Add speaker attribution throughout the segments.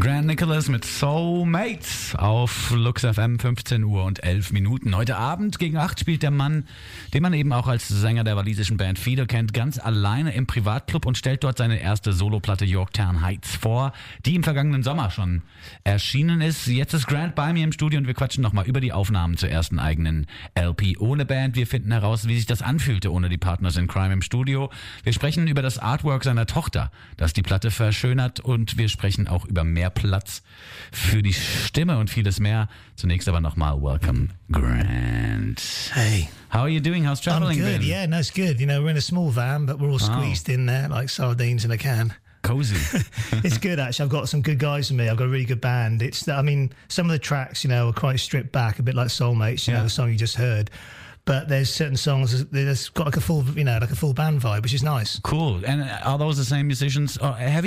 Speaker 1: Grant Nicholas mit Soulmates auf Lux FM, 15 Uhr und 11 Minuten. Heute Abend gegen 8 spielt der Mann, den man eben auch als Sänger der walisischen Band Feeder kennt, ganz alleine im Privatclub und stellt dort seine erste Soloplatte Yorktown Heights vor, die im vergangenen Sommer schon erschienen ist. Jetzt ist Grant bei mir im Studio und wir quatschen nochmal über die Aufnahmen zur ersten eigenen LP ohne Band. Wir finden heraus, wie sich das anfühlte ohne die Partners in Crime im Studio. Wir sprechen über das Artwork seiner Tochter, das die Platte verschönert, und wir sprechen auch über mehr Platz für die Stimme und vieles mehr. Zunächst aber nochmal welcome, Grant.
Speaker 2: Hey.
Speaker 1: How are you doing? How's traveling
Speaker 2: I'm good,
Speaker 1: been?
Speaker 2: yeah, no, it's good. You know, we're in a small van, but we're all squeezed in there like sardines in a can.
Speaker 1: Cozy.
Speaker 2: It's good, actually. I've got some good guys with me. I've got a really good band. I mean, some of the tracks, you know, are quite stripped back, a bit like Soulmates, you know, the song you just heard. But there's certain songs that's got like a full, you know, like a full band vibe, which is nice.
Speaker 1: Cool. And are those the same musicians? Or have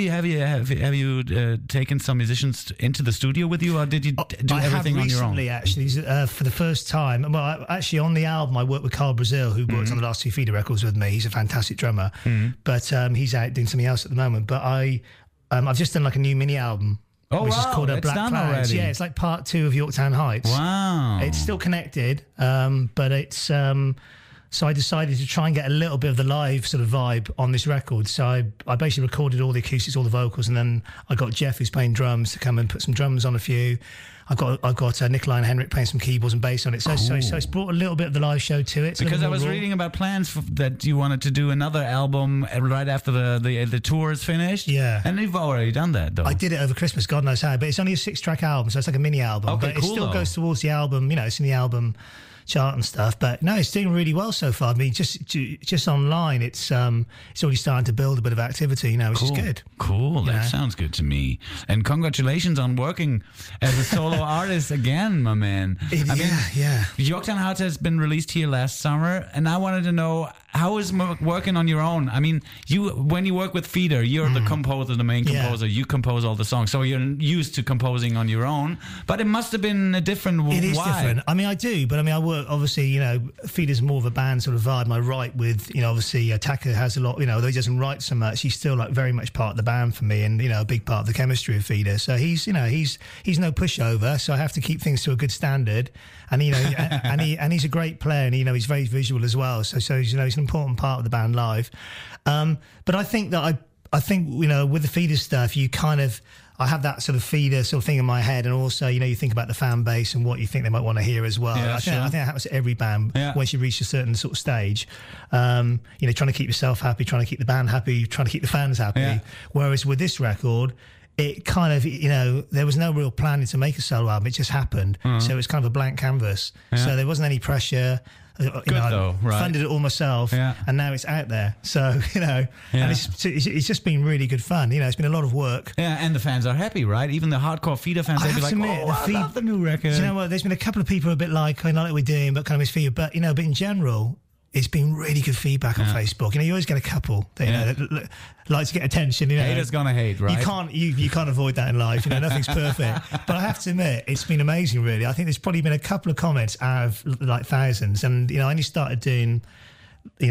Speaker 1: you taken some musicians into the studio with you, or did you do everything on your own?
Speaker 2: I have recently, actually, for the first time. Well, actually, on the album, I worked with Carl Brazil, who worked on the last two Feeder records with me. He's a fantastic drummer, but he's out doing something else at the moment. But I've just done like a new mini album. Which is called
Speaker 1: it's
Speaker 2: Black
Speaker 1: done
Speaker 2: Clouds.
Speaker 1: already.
Speaker 2: Yeah, it's like part 2 of Yorktown Heights.
Speaker 1: Wow.
Speaker 2: It's still connected, but it's... so I decided to try and get a little bit of the live sort of vibe on this record. So I basically recorded all the acoustics, all the vocals, and then I got Jeff, who's playing drums, to come and put some drums on a few. I've got Nikolai and Henrik playing some keyboards and bass on it. So,
Speaker 1: cool.
Speaker 2: so it's brought a little bit of the live show to it.
Speaker 1: Because I was reading about plans that you wanted to do another album right after the tour is finished.
Speaker 2: Yeah.
Speaker 1: And you've already done that, though.
Speaker 2: I did it over Christmas, God knows how, but it's only a 6-track album, so it's like a mini album.
Speaker 1: Okay,
Speaker 2: but
Speaker 1: cool,
Speaker 2: it still
Speaker 1: though.
Speaker 2: goes towards the album, you know, it's in the album chart and stuff. But no, it's doing really well so far. I mean, just online, it's already starting to build a bit of activity, you know, which is good.
Speaker 1: Cool, that sounds good to me. And congratulations on working as a solo artist again, my man.
Speaker 2: Yeah.
Speaker 1: Yorktown Heights has been released here last summer, and I wanted to know, how is working on your own? I mean, when you work with Feeder, you're the composer, the main composer. You compose all the songs, so you're used to composing on your own. But it must have been a different.
Speaker 2: It is
Speaker 1: why?
Speaker 2: different. I mean, I do, but I mean, I work obviously. You know, Feeder's more of a band sort of vibe. I write with, you know, obviously Taka has a lot. You know, although he doesn't write so much, he's still like very much part of the band for me, and you know, a big part of the chemistry of Feeder. So he's no pushover. So I have to keep things to a good standard. And you know, and he's a great player, and you know, he's very visual as well. So you know, he's an important part of the band live. But I think that I think you know, with the Feeder stuff, you kind of, I have that sort of Feeder sort of thing in my head, and also, you know, you think about the fan base and what you think they might want to hear as well.
Speaker 1: Yeah,
Speaker 2: I think that happens to every band once you reach a certain sort of stage. You know, trying to keep yourself happy, trying to keep the band happy, trying to keep the fans happy. Yeah. Whereas with this record, it kind of, you know, there was no real planning to make a solo album. It just happened. So it was kind of a blank canvas. Yeah. So there wasn't any pressure. I funded it all myself, and now it's out there. So, you know, and it's just been really good fun. You know, it's been a lot of work.
Speaker 1: Yeah, and the fans are happy, right? Even the hardcore Feeder fans, they'd be like, I love the new record.
Speaker 2: You know what, there's been a couple of people a bit like, I know what we're doing, but kind of misfeeder. But, you know, but in general, it's been really good feedback on Facebook. You know, you always get a couple that, you know, that like to get attention. You know,
Speaker 1: haters gonna hate, right?
Speaker 2: You can't avoid that in life. You know, nothing's perfect. But I have to admit, it's been amazing. Really, I think there's probably been a couple of comments out of like thousands. And you know, I only started doing, the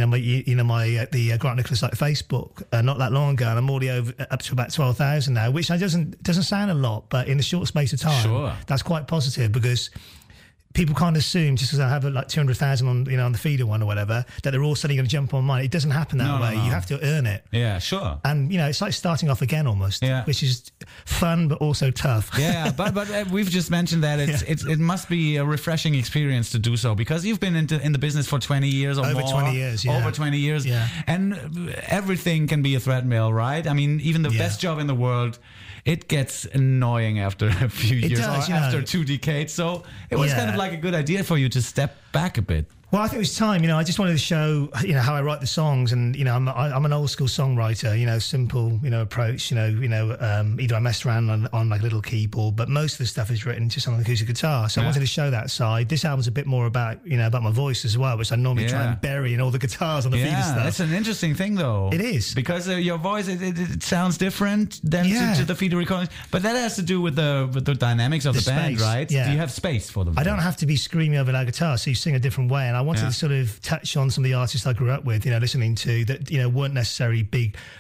Speaker 2: Grant Nicholas like Facebook not that long ago, and I'm already up to about 12,000 now, which doesn't sound a lot, but in a short space of time, that's quite positive, because people can't assume just because I have like 200,000 on, you know, on the Feeder one or whatever, that they're all suddenly going to jump on mine. It doesn't happen that way. No. You have to earn it.
Speaker 1: Yeah, sure.
Speaker 2: And you know, it's like starting off again almost, which is fun but also tough.
Speaker 1: Yeah, but we've just mentioned that it must be a refreshing experience to do so, because you've been in the business for 20 years or
Speaker 2: over
Speaker 1: more.
Speaker 2: 20 years,
Speaker 1: Over 20 years.
Speaker 2: Yeah.
Speaker 1: And everything can be a treadmill, right? I mean, even the best job in the world, it gets annoying after a few years, or after 2 decades. So it was kind of like a good idea for you to step back a bit.
Speaker 2: Well, I think it was time. You know, I just wanted to show, you know, how I write the songs, and you know, I'm an old school songwriter. You know, simple, you know, approach. You know, either I messed around on like a little keyboard, but most of the stuff is written just on an acoustic guitar. So I wanted to show that side. This album's a bit more about, you know, about my voice as well, which I normally try and bury in all the guitars on the Feeder stuff.
Speaker 1: That's an interesting thing, though.
Speaker 2: It is,
Speaker 1: because your voice it sounds different than to the Feeder recordings, but that has to do with the dynamics of the band, right?
Speaker 2: Yeah.
Speaker 1: Do you have space for them?
Speaker 2: I don't have to be screaming over that guitar, so you sing a different way, and I wanted to sort of touch on some of the artists I grew up with, you know, listening to that, you know, weren't necessarily big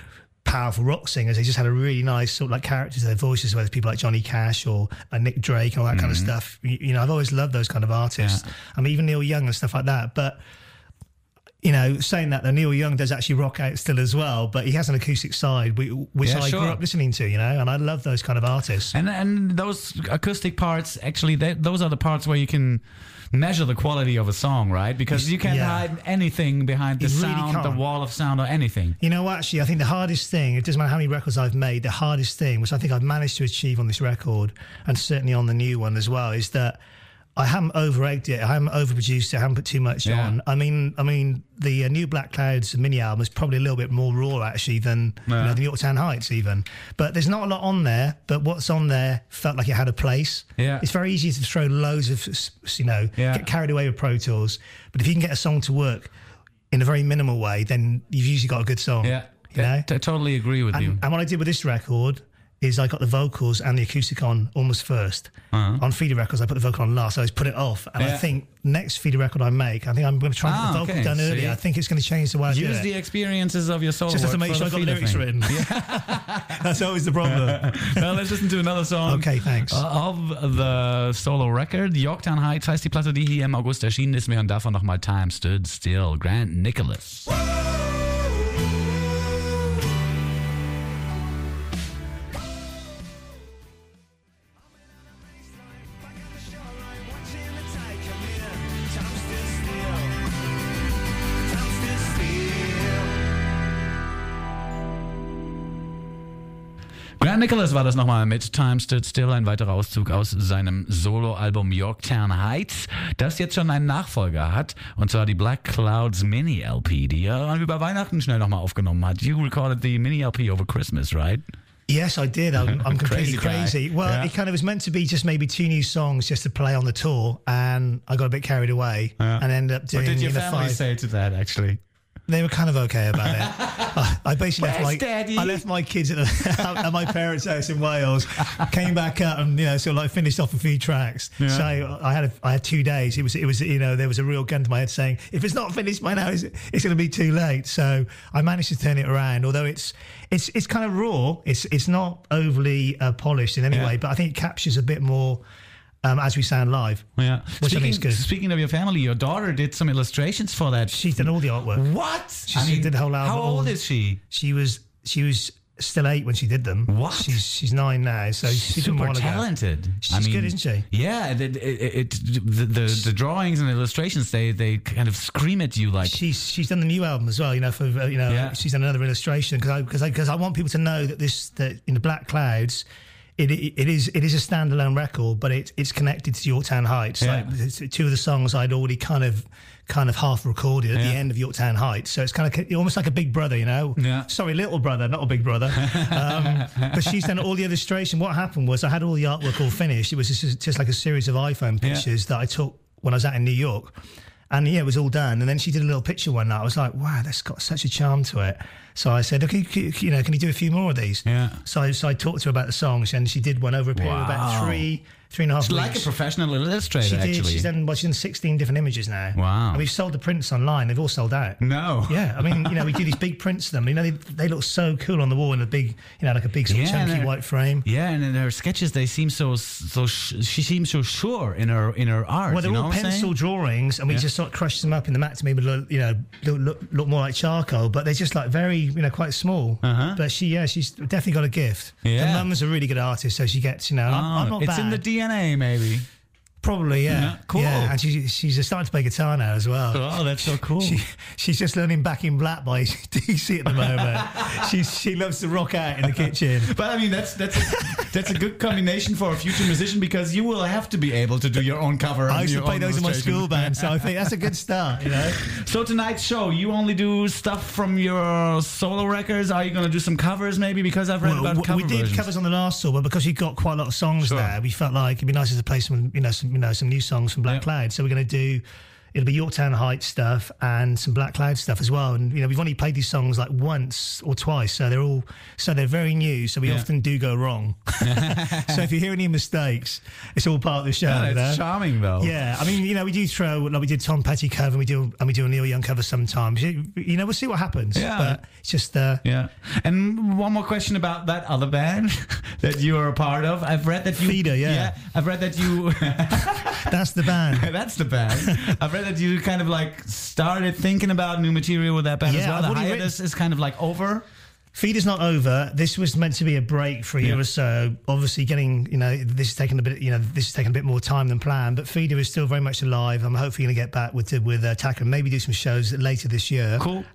Speaker 2: powerful rock singers. They just had a really nice sort of like characters to their voices, whether it's people like Johnny Cash or Nick Drake and all that kind of stuff. You know, I've always loved those kind of artists.
Speaker 1: Yeah.
Speaker 2: I mean, even Neil Young and stuff like that. But, you know, saying that, though, Neil Young does actually rock out still as well, but he has an acoustic side, which I grew up listening to, you know, and I love those kind of artists.
Speaker 1: And those acoustic parts, actually, those are the parts where you can measure the quality of a song, right? Because you can't hide anything behind the sound, the wall of sound, or anything.
Speaker 2: You know, actually, I think the hardest thing, it doesn't matter how many records I've made, the hardest thing, which I think I've managed to achieve on this record, and certainly on the new one as well, is that I haven't over-egged it, I haven't overproduced it, I haven't put too much on. I mean, the new Black Clouds mini album is probably a little bit more raw, actually, than you know, the Yorktown Heights even. But there's not a lot on there, but what's on there felt like it had a place. Yeah. It's very easy to throw loads of, you know, get carried away with Pro Tools. But if you can get a song to work in a very minimal way, then you've usually got a good song. Yeah, you know?
Speaker 1: I totally agree with you.
Speaker 2: And what I did with this record is I got the vocals and the acoustic on almost first. On Feeder Records, I put the vocal on last, so I just put it off. And I think next Feeder record I make, I think I'm going to try and get the vocal done earlier. I think it's going to change the way I do it.
Speaker 1: Use the experiences of your solo
Speaker 2: just
Speaker 1: work
Speaker 2: have to make sure I got the lyrics written. That's always the problem.
Speaker 1: Well, let's listen to another song.
Speaker 2: Okay, thanks.
Speaker 1: Of the solo record. Yorktown Heights heißt die Platte, die hier im August erschienen ist. Wir hören davon nochmal Time Stood Still. Grant Nicholas. Grant Nicholas war das nochmal mit Time Stood Still, ein weiterer Auszug aus seinem Soloalbum Yorktown Heights, das jetzt schon einen Nachfolger hat, und zwar die Black Clouds Mini-LP, die er über Weihnachten schnell nochmal aufgenommen hat. You recorded the Mini-LP over Christmas, right?
Speaker 2: Yes, I did. I'm completely crazy. Well, it kind of was meant to be just maybe 2 new songs just to play on the tour, and I got a bit carried away and ended up doing.
Speaker 1: What did your family say to that, actually?
Speaker 2: They were kind of okay about it. I basically left my kids at my parents' house in Wales, came back up and, you know, sort of like finished off a few tracks. Yeah. So I had 2 days. It was you know, there was a real gun to my head saying, if it's not finished by now, it's going to be too late. So I managed to turn it around. Although it's kind of raw. It's not overly polished in any way, but I think it captures a bit more. As we sound live. Yeah. Which I think is good.
Speaker 1: Speaking of your family, your daughter did some illustrations for that.
Speaker 2: She's done all the artwork.
Speaker 1: What?
Speaker 2: She did the whole album.
Speaker 1: How old is she?
Speaker 2: She was still 8 when she did them.
Speaker 1: What?
Speaker 2: She's 9 now, so she's
Speaker 1: super talented.
Speaker 2: She's good, isn't she?
Speaker 1: Yeah. The drawings and the illustrations, they kind of scream at you like.
Speaker 2: She's done the new album as well. You know, she's done another illustration because I want people to know that in the Black Clouds. It is a standalone record, but it's connected to Yorktown Heights. Yeah. Like 2 of the songs I'd already kind of half recorded at the end of Yorktown Heights. So it's kind of almost like a big brother, you know. Yeah. Sorry, little brother, not a big brother. But she's done all the illustration. What happened was I had all the artwork all finished. It was just like a series of iPhone pictures that I took when I was out in New York. And it was all done. And then she did a little picture one night. I was like, wow, that's got such a charm to it. So I said, okay, can you do a few more of these? Yeah. So I talked to her about the songs, and she did one over a period of about 3.5 weeks.
Speaker 1: She's like a professional illustrator, actually.
Speaker 2: She's done 16 different images now.
Speaker 1: Wow.
Speaker 2: And we've sold the prints online. They've all sold out.
Speaker 1: No.
Speaker 2: Yeah. I mean, we do these big prints of them. You know, they look so cool on the wall in a big, like a big sort of chunky white frame.
Speaker 1: Yeah, and in her sketches, they seem she seems so sure in her art.
Speaker 2: Well, they're all pencil drawings, and we just sort of crushed them up in the Mac to maybe look more like charcoal, but they're just like very, quite small. But she's definitely got a gift. Yeah. Her mum's a really good artist, so she gets, I'm not bad.
Speaker 1: It's in the DNA, maybe.
Speaker 2: Probably, yeah.
Speaker 1: Cool.
Speaker 2: Yeah, and she's starting to play guitar now as well.
Speaker 1: Oh, that's so cool.
Speaker 2: She's just learning Back in Black by DC at the moment. She loves to rock out in the kitchen.
Speaker 1: But I mean, that's a good combination for a future musician, because you will have to be able to do your own cover.
Speaker 2: I used to play those in my school band, so I think that's a good start,
Speaker 1: So tonight's show, you only do stuff from your solo records? Are you going to do some covers maybe? Because I've read about cover versions.
Speaker 2: We did covers on the last tour, but because you've got quite a lot of songs there, we felt like it'd be nicer to play some new songs from Black Cloud. So we're going to do, it'll be Yorktown Heights stuff and some Black Cloud stuff as well. And we've only played these songs like once or twice, so they're very new. So we often do go wrong. So if you hear any mistakes, it's all part of the show.
Speaker 1: Yeah, it's charming though.
Speaker 2: Yeah, I mean, we do throw, like we did Tom Petty cover, and we do a Neil Young cover sometimes. We'll see what happens.
Speaker 1: Yeah.
Speaker 2: But it's just
Speaker 1: yeah. And one more question about that other band that you are a part of. I've read that you
Speaker 2: Feeder, yeah.
Speaker 1: I've read that you
Speaker 2: that's the band.
Speaker 1: That's the band. I've read that you kind of like started thinking about new material with that band as well. The hiatus is kind of like over.
Speaker 2: Feeder's not over. This was meant to be a break for a year or so. Obviously, this is taking a bit more time than planned. But Feeder is still very much alive. I'm hopefully going to get back with Tacker and maybe do some shows later this year.
Speaker 1: Cool.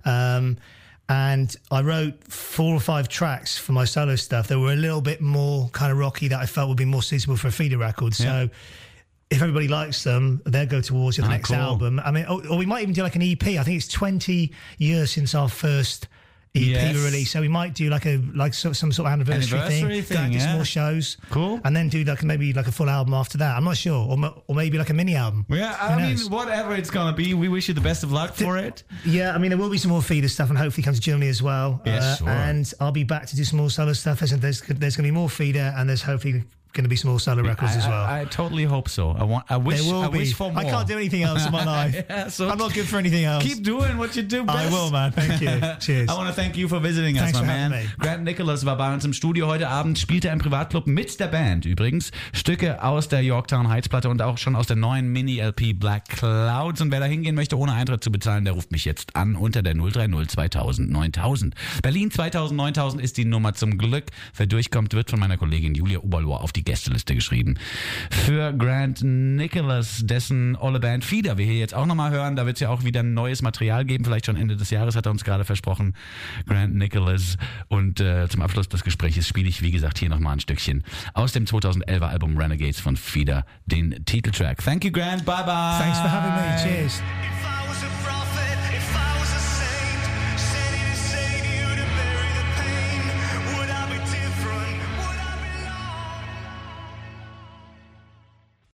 Speaker 2: And I wrote 4 or 5 tracks for my solo stuff that were a little bit more kind of rocky that I felt would be more suitable for a Feeder record. So if everybody likes them, they'll go towards the next album. I mean, or we might even do like an EP. I think it's 20 years since our first EP release, so we might do some sort of anniversary thing, do some more shows,
Speaker 1: cool,
Speaker 2: and then do maybe a full album after that. I'm not sure, or maybe like a mini album.
Speaker 1: Yeah, I mean, whatever it's gonna be, we wish you the best of luck for it.
Speaker 2: Yeah, I mean, there will be some more Feeder stuff, and hopefully come to Germany as well.
Speaker 1: Yes, sure.
Speaker 2: And I'll be back to do some more solo stuff. There's gonna be more Feeder, and there's hopefully going to be some more solo records as well.
Speaker 1: I totally hope so. I wish for more.
Speaker 2: I can't do anything else in my life. So I'm not good for anything else.
Speaker 1: Keep doing what you do best.
Speaker 2: I will, man. Thank you. Cheers.
Speaker 1: I want to thank you for visiting us, my man. Grant Nicholas war bei uns im Studio heute Abend, spielte im Privatclub mit der Band übrigens. Stücke aus der Yorktown Heights Platte und auch schon aus der neuen Mini-LP Black Clouds. Und wer da hingehen möchte, ohne Eintritt zu bezahlen, der ruft mich jetzt an unter der 030 2000 9000. Berlin 2000 9000 ist die Nummer zum Glück. Wer durchkommt, wird von meiner Kollegin Julia Oberlohr auf die Gästeliste geschrieben. Für Grant Nicholas, dessen olle Band Feeder wir hier jetzt auch nochmal hören. Da wird es ja auch wieder neues Material geben, vielleicht schon Ende des Jahres, hat er uns gerade versprochen. Grant Nicholas. Und zum Abschluss des Gesprächs spiele ich, wie gesagt, hier nochmal ein Stückchen aus dem 2011er Album Renegades von Feeder, den Titeltrack. Thank you, Grant. Bye bye.
Speaker 2: Thanks for having me. Cheers.